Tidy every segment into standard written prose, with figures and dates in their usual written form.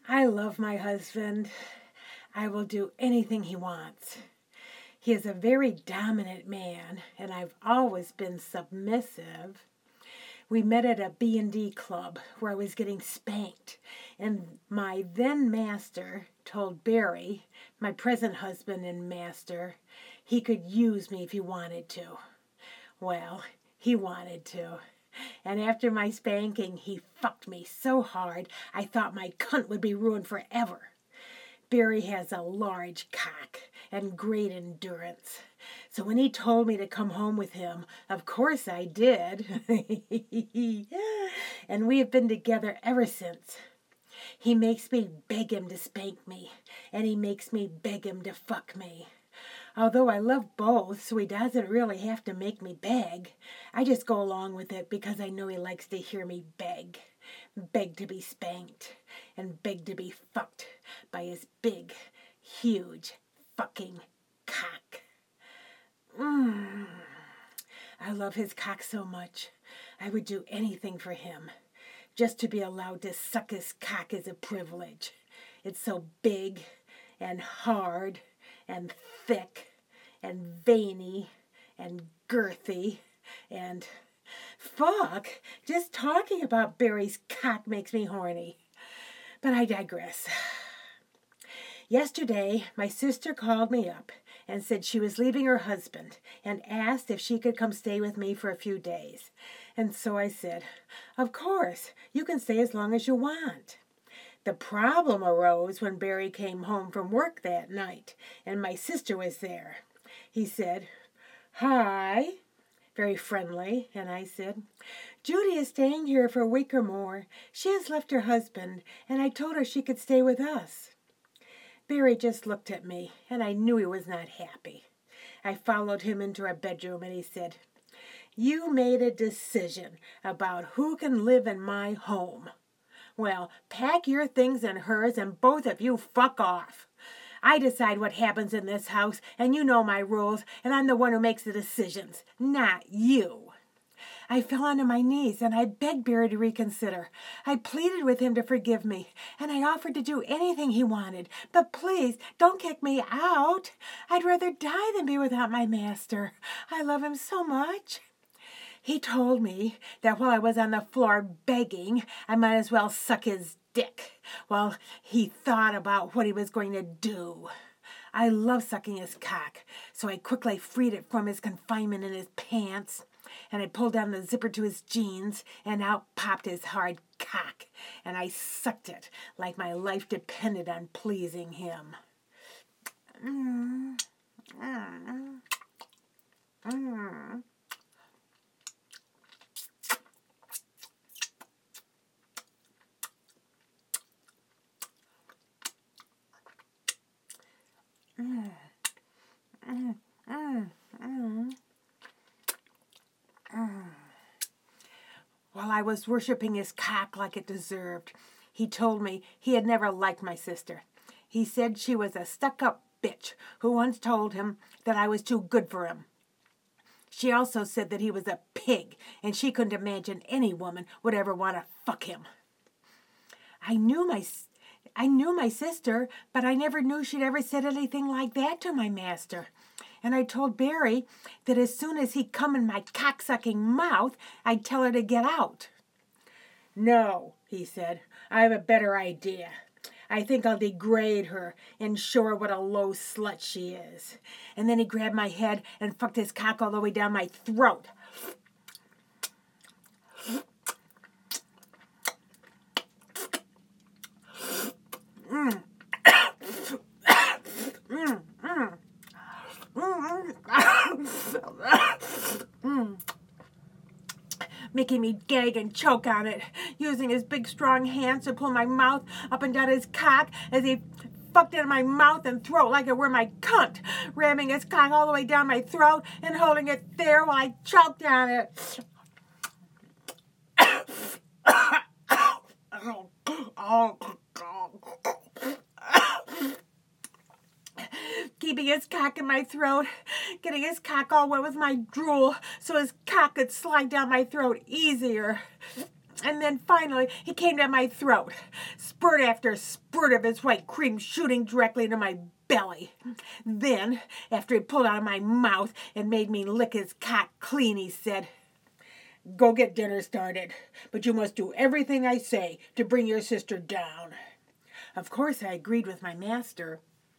I love my husband. I will do anything he wants. He is a very dominant man, and I've always been submissive. We met at a B&D club where I was getting spanked, and my then master told Barry, my present husband and master, he could use me if he wanted to. Well, he wanted to. And after my spanking, he fucked me so hard I thought my cunt would be ruined forever. Barry has a large cock and great endurance. So when he told me to come home with him, of course I did. And we have been together ever since. He makes me beg him to spank me, and he makes me beg him to fuck me. Although I love both, so he doesn't really have to make me beg. I just go along with it because I know he likes to hear me beg. Beg to be spanked, and beg to be fucked by his big, huge, fucking cock. I love his cock so much. I would do anything for him. Just to be allowed to suck his cock is a privilege. It's so big and hard and thick and veiny and girthy and fuck, just talking about Barry's cock makes me horny. But I digress. Yesterday, my sister called me up and said she was leaving her husband and asked if she could come stay with me for a few days. And so I said, of course, you can stay as long as you want. The problem arose when Barry came home from work that night, and my sister was there. He said, hi, very friendly, and I said, Judy is staying here for a week or more. She has left her husband, and I told her she could stay with us. Barry just looked at me, and I knew he was not happy. I followed him into our bedroom, and he said, you made a decision about who can live in my home. Well, pack your things and hers and both of you fuck off. I decide what happens in this house, and you know my rules, and I'm the one who makes the decisions, not you. I fell onto my knees, and I begged Barry to reconsider. I pleaded with him to forgive me, and I offered to do anything he wanted. But please, don't kick me out. I'd rather die than be without my master. I love him so much. He told me that while I was on the floor begging, I might as well suck his dick while he thought about what he was going to do. I love sucking his cock, so I quickly freed it from his confinement in his pants, and I pulled down the zipper to his jeans, and out popped his hard cock, and I sucked it like my life depended on pleasing him. While I was worshiping his cock like it deserved, he told me he had never liked my sister. He said she was a stuck-up bitch who once told him that I was too good for him. She also said that he was a pig, and she couldn't imagine any woman would ever want to fuck him. I knew my sister, but I never knew she'd ever said anything like that to my master. And I told Barry that as soon as he'd come in my cocksucking mouth, I'd tell her to get out. No, he said, I have a better idea. I think I'll degrade her and show her what a low slut she is. And then he grabbed my head and fucked his cock all the way down my throat. Making me gag and choke on it, using his big strong hands to pull my mouth up and down his cock as he fucked it in my mouth and throat like it were my cunt, ramming his cock all the way down my throat and holding it there while I choked on it. Keeping his cock in my throat, getting his cock all wet with my drool so his cock could slide down my throat easier. And then finally, he came down my throat, spurt after spurt of his white cream shooting directly into my belly. Then, after he pulled out of my mouth and made me lick his cock clean, he said, "Go get dinner started, but you must do everything I say to bring your sister down." Of course, I agreed with my master.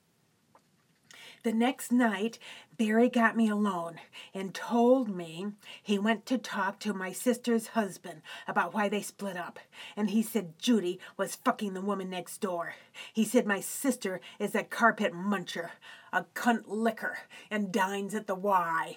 The next night, Barry got me alone and told me he went to talk to my sister's husband about why they split up. And he said Judy was fucking the woman next door. He said my sister is a carpet muncher, a cunt licker, and dines at the Y.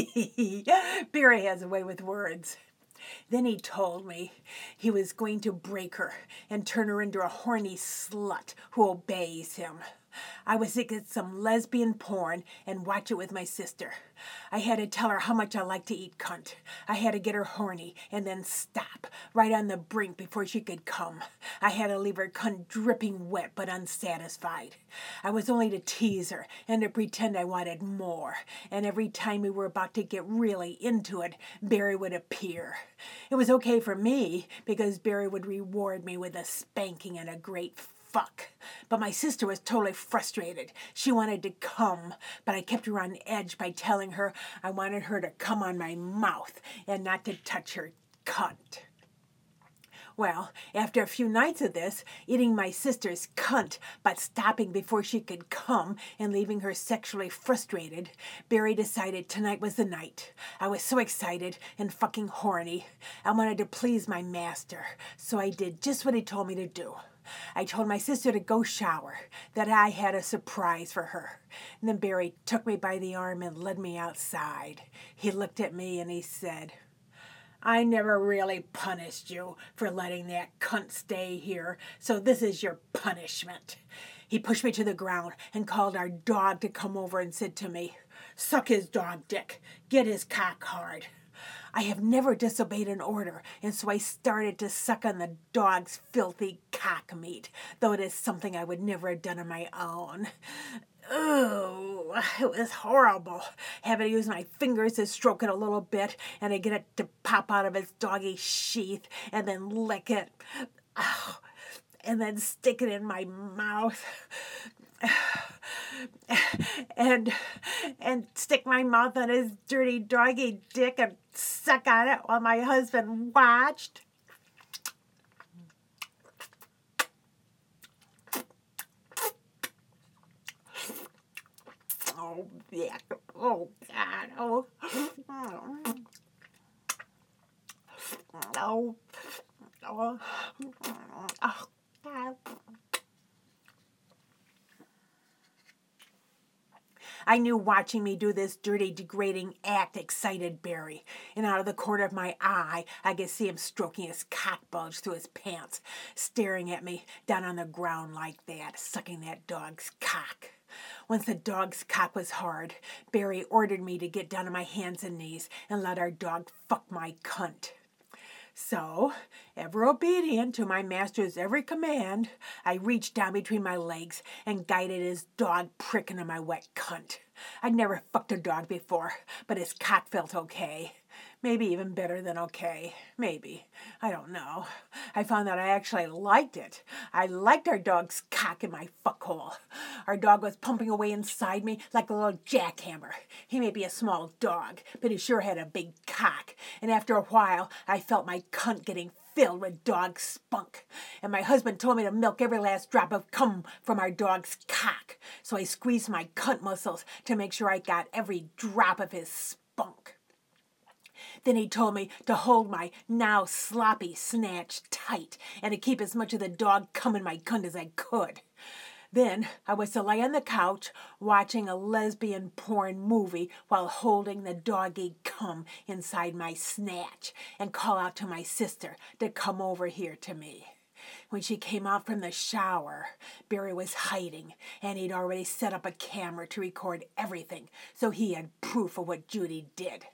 Barry has a way with words. Then he told me he was going to break her and turn her into a horny slut who obeys him. I was to get some lesbian porn and watch it with my sister. I had to tell her how much I like to eat cunt. I had to get her horny and then stop, right on the brink before she could come. I had to leave her cunt dripping wet but unsatisfied. I was only to tease her and to pretend I wanted more. And every time we were about to get really into it, Barry would appear. It was okay for me because Barry would reward me with a spanking and a great fuck. But my sister was totally frustrated. She wanted to come, but I kept her on edge by telling her I wanted her to come on my mouth and not to touch her cunt. Well, after a few nights of this, eating my sister's cunt, but stopping before she could come and leaving her sexually frustrated, Barry decided tonight was the night. I was so excited and fucking horny. I wanted to please my master, so I did just what he told me to do. I told my sister to go shower, that I had a surprise for her. And then Barry took me by the arm and led me outside. He looked at me and he said, "I never really punished you for letting that cunt stay here, so this is your punishment." He pushed me to the ground and called our dog to come over and said to me, "Suck his dog dick. Get his cock hard." I have never disobeyed an order, and so I started to suck on the dog's filthy cock meat, though it is something I would never have done on my own. Ooh, it was horrible, having to use my fingers to stroke it a little bit and to get it to pop out of its doggy sheath and then lick it. Oh, and then stick it in my mouth. And stick my mouth on his dirty doggy dick and suck on it while my husband watched. Oh, yeah. Oh, God. Oh. Oh. Oh. Oh, God. I knew watching me do this dirty, degrading act excited Barry, and out of the corner of my eye, I could see him stroking his cock bulge through his pants, staring at me down on the ground like that, sucking that dog's cock. Once the dog's cock was hard, Barry ordered me to get down on my hands and knees and let our dog fuck my cunt. So, ever obedient to my master's every command, I reached down between my legs and guided his dog prick into my wet cunt. I'd never fucked a dog before, but his cock felt okay. Maybe even better than okay. Maybe. I don't know. I found that I actually liked it. I liked our dog's cock in my fuckhole. Our dog was pumping away inside me like a little jackhammer. He may be a small dog, but he sure had a big cock. And after a while, I felt my cunt getting filled with dog spunk. And my husband told me to milk every last drop of cum from our dog's cock. So I squeezed my cunt muscles to make sure I got every drop of his spunk. Then he told me to hold my now sloppy snatch tight and to keep as much of the dog cum in my cunt as I could. Then I was to lay on the couch watching a lesbian porn movie while holding the doggy cum inside my snatch and call out to my sister to come over here to me. When she came out from the shower, Barry was hiding, and he'd already set up a camera to record everything, so he had proof of what Judy did.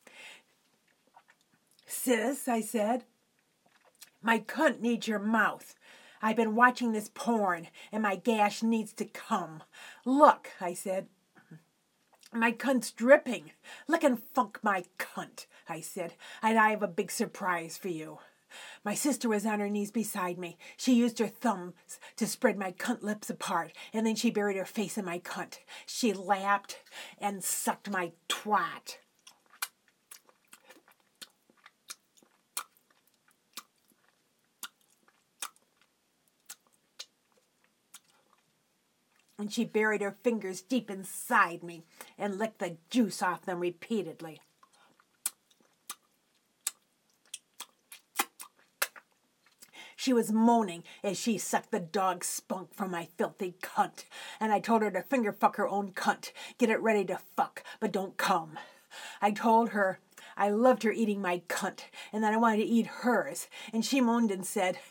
"Sis," I said, "my cunt needs your mouth. I've been watching this porn, and my gash needs to come. Look," I said, "my cunt's dripping. Look and funk my cunt," I said, "and I have a big surprise for you." My sister was on her knees beside me. She used her thumbs to spread my cunt lips apart, and then she buried her face in my cunt. She lapped and sucked my twat. And she buried her fingers deep inside me and licked the juice off them repeatedly. She was moaning as she sucked the dog spunk from my filthy cunt. And I told her to finger fuck her own cunt. Get it ready to fuck, but don't come. I told her I loved her eating my cunt and that I wanted to eat hers. And she moaned and said,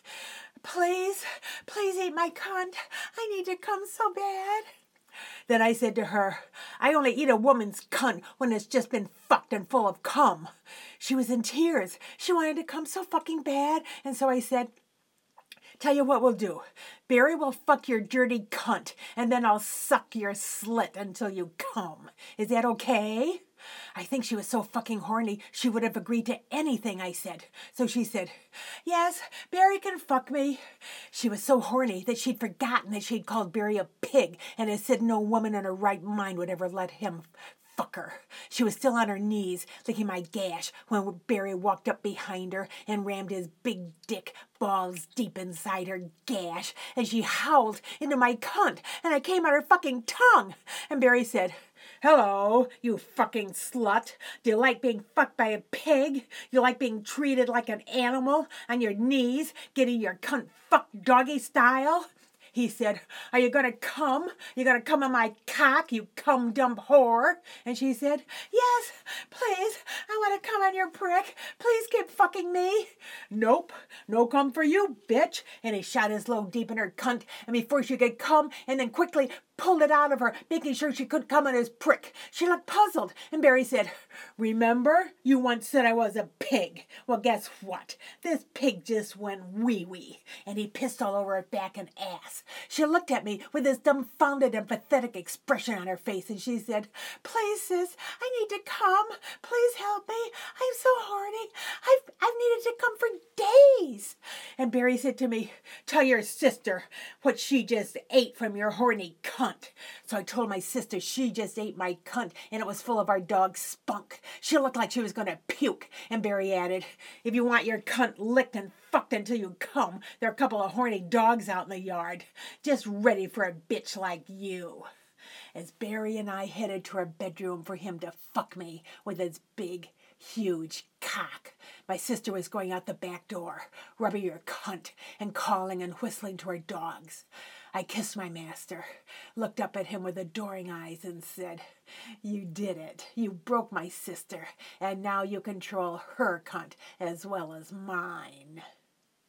please eat my cunt. I need to come so bad. Then I said to her, I only eat a woman's cunt when it's just been fucked and full of cum. She was in tears. She wanted to come so fucking bad. And so I said, tell you what we'll do. Barry will fuck your dirty cunt, and then I'll suck your slit until you come. Is that okay? I think she was so fucking horny, she would have agreed to anything I said. So she said, yes, Barry can fuck me. She was so horny that she'd forgotten that she'd called Barry a pig, and had said no woman in her right mind would ever let him fuck her. She was still on her knees, licking my gash, when Barry walked up behind her and rammed his big dick balls deep inside her gash, and she howled into my cunt, and I came out her fucking tongue. And Barry said, hello, you fucking slut. Do you like being fucked by a pig? You like being treated like an animal on your knees, getting your cunt fucked doggy style? He said, are you going to come? You going to come on my cock, you cum dump whore? And she said, yes, please. I want to come on your prick. Please keep fucking me. Nope. No cum for you, bitch. And he shot his load deep in her cunt. And before she could come, and then quickly pulled it out of her, making sure she couldn't come on his prick. She looked puzzled. And Barry said, remember, you once said I was a pig. Well, guess what? This pig just went wee-wee. And he pissed all over her back and ass. She looked at me with this dumbfounded and pathetic expression on her face, and she said, please, sis, I need to come. Please help me. I'm so horny. I've needed to come for days. And Barry said to me, tell your sister what she just ate from your horny cunt. So I told my sister she just ate my cunt, and it was full of our dog's spunk. She looked like she was going to puke. And Barry added, if you want your cunt licked and fucked until you come, there are a couple of horny dogs out in the yard, just ready for a bitch like you. As Barry and I headed to our bedroom for him to fuck me with his big, huge cock, my sister was going out the back door, rubbing her cunt and calling and whistling to her dogs. I kissed my master, looked up at him with adoring eyes, and said, you did it. You broke my sister, and now you control her cunt as well as mine.